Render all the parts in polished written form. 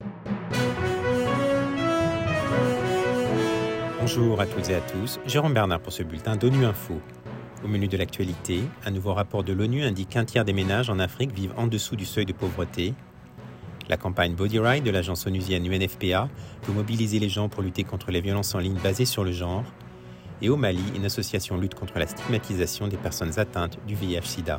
Bonjour à toutes et à tous, Jérôme Bernard pour ce bulletin d'ONU Info. Au menu de l'actualité, un nouveau rapport de l'ONU indique qu'un tiers des ménages en Afrique vivent en dessous du seuil de pauvreté. La campagne Body Right de l'agence onusienne UNFPA veut mobiliser les gens pour lutter contre les violences en ligne basées sur le genre. Et au Mali, une association lutte contre la stigmatisation des personnes atteintes du VIH-Sida.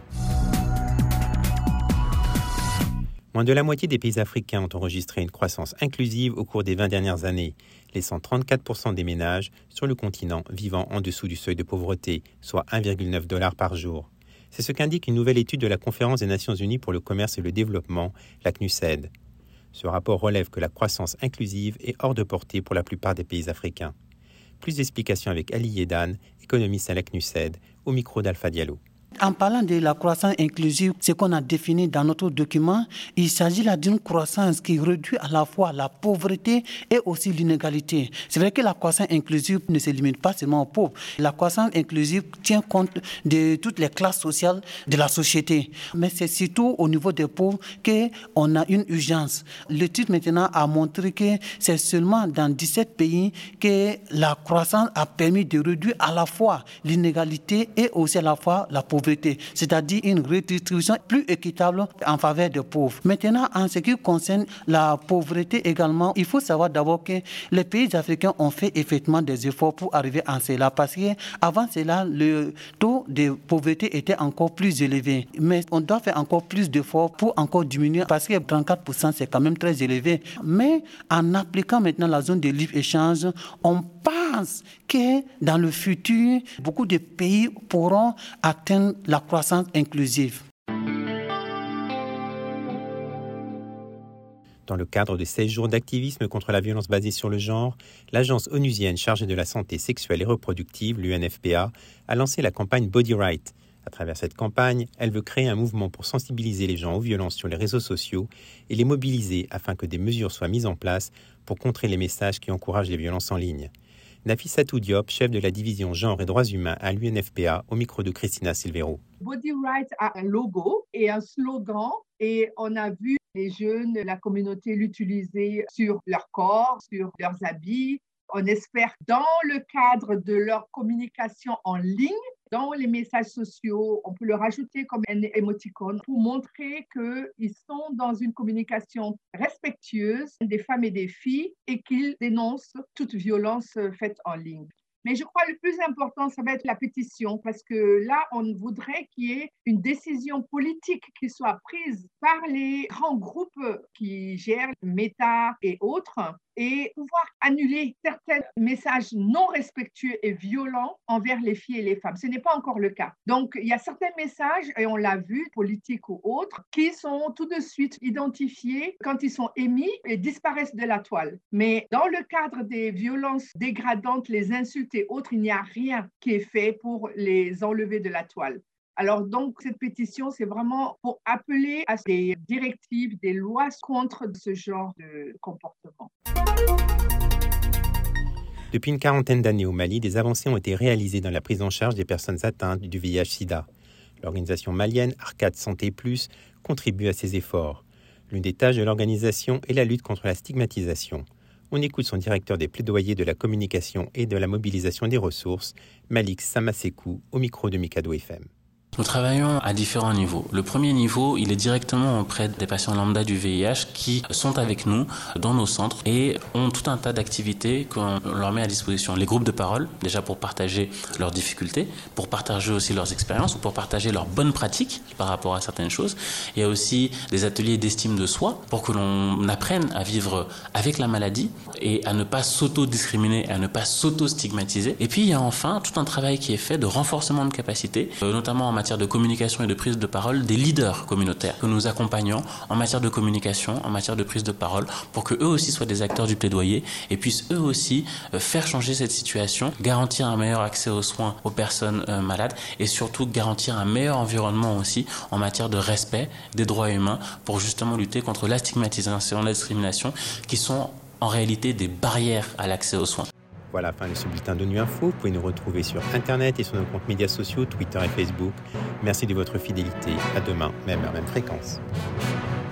Moins de la moitié des pays africains ont enregistré une croissance inclusive au cours des 20 dernières années, laissant 34% des ménages sur le continent vivant en dessous du seuil de pauvreté, soit $1,9 par jour. C'est ce qu'indique une nouvelle étude de la Conférence des Nations Unies pour le commerce et le développement, la CNUSED. Ce rapport relève que la croissance inclusive est hors de portée pour la plupart des pays africains. Plus d'explications avec Ali Yedan, économiste à la CNUSED, au micro d'Alpha Diallo. En parlant de la croissance inclusive, ce qu'on a défini dans notre document, il s'agit là d'une croissance qui réduit à la fois la pauvreté et aussi l'inégalité. C'est vrai que la croissance inclusive ne se limite pas seulement aux pauvres. La croissance inclusive tient compte de toutes les classes sociales de la société. Mais c'est surtout au niveau des pauvres qu'on a une urgence. L'étude maintenant a montré que c'est seulement dans 17 pays que la croissance a permis de réduire à la fois l'inégalité et aussi à la fois la pauvreté. C'est-à-dire une redistribution plus équitable en faveur des pauvres. Maintenant, en ce qui concerne la pauvreté également, il faut savoir d'abord que les pays africains ont fait effectivement des efforts pour arriver à cela, parce qu'avant cela, le taux de pauvreté était encore plus élevé. Mais on doit faire encore plus d'efforts pour encore diminuer, parce que 34%, c'est quand même très élevé. Mais en appliquant maintenant la zone de libre-échange, on pense que dans le futur, beaucoup de pays pourront atteindre la croissance inclusive. Dans le cadre de 16 jours d'activisme contre la violence basée sur le genre, l'agence onusienne chargée de la santé sexuelle et reproductive, l'UNFPA, a lancé la campagne Body Right. À travers cette campagne, elle veut créer un mouvement pour sensibiliser les gens aux violences sur les réseaux sociaux et les mobiliser afin que des mesures soient mises en place pour contrer les messages qui encouragent les violences en ligne. Nafissatou Diop, chef de la division genre et droits humains à l'UNFPA, au micro de Christina Silvero. Body Right a un logo et un slogan et on a vu les jeunes, la communauté l'utiliser sur leur corps, sur leurs habits. On espère dans le cadre de leur communication en ligne, dans les messages sociaux, on peut le rajouter comme un émoticône pour montrer qu'ils sont dans une communication respectueuse des femmes et des filles et qu'ils dénoncent toute violence faite en ligne. Mais je crois que le plus important, ça va être la pétition, parce que là, on voudrait qu'il y ait une décision politique qui soit prise par les grands groupes qui gèrent Meta et autres, et pouvoir annuler certains messages non respectueux et violents envers les filles et les femmes. Ce n'est pas encore le cas. Donc, il y a certains messages, et on l'a vu, politiques ou autres, qui sont tout de suite identifiés quand ils sont émis et disparaissent de la toile. Mais dans le cadre des violences dégradantes, les insultes et autres, il n'y a rien qui est fait pour les enlever de la toile. Alors donc, cette pétition, c'est vraiment pour appeler à des directives, des lois contre ce genre de comportement. Depuis une quarantaine d'années au Mali, des avancées ont été réalisées dans la prise en charge des personnes atteintes du VIH-Sida. L'organisation malienne Arcade Santé Plus contribue à ces efforts. L'une des tâches de l'organisation est la lutte contre la stigmatisation. On écoute son directeur des plaidoyers de la communication et de la mobilisation des ressources, Malik Samasekou, au micro de Mikado FM. Nous travaillons à différents niveaux. Le premier niveau, il est directement auprès des patients lambda du VIH qui sont avec nous dans nos centres et ont tout un tas d'activités qu'on leur met à disposition. Les groupes de parole, déjà pour partager leurs difficultés, pour partager aussi leurs expériences ou pour partager leurs bonnes pratiques par rapport à certaines choses. Il y a aussi des ateliers d'estime de soi pour que l'on apprenne à vivre avec la maladie et à ne pas s'auto-discriminer, à ne pas s'auto-stigmatiser. Et puis il y a enfin tout un travail qui est fait de renforcement de capacités, notamment en matière de communication et de prise de parole des leaders communautaires que nous accompagnons en matière de communication, en matière de prise de parole, pour que eux aussi soient des acteurs du plaidoyer et puissent eux aussi faire changer cette situation, garantir un meilleur accès aux soins aux personnes malades et surtout garantir un meilleur environnement aussi en matière de respect des droits humains pour justement lutter contre la stigmatisation et la discrimination qui sont en réalité des barrières à l'accès aux soins. Voilà, fin de ce bulletin d'ONU Info. Vous pouvez nous retrouver sur Internet et sur nos comptes médias sociaux, Twitter et Facebook. Merci de votre fidélité. À demain, même heure, même fréquence.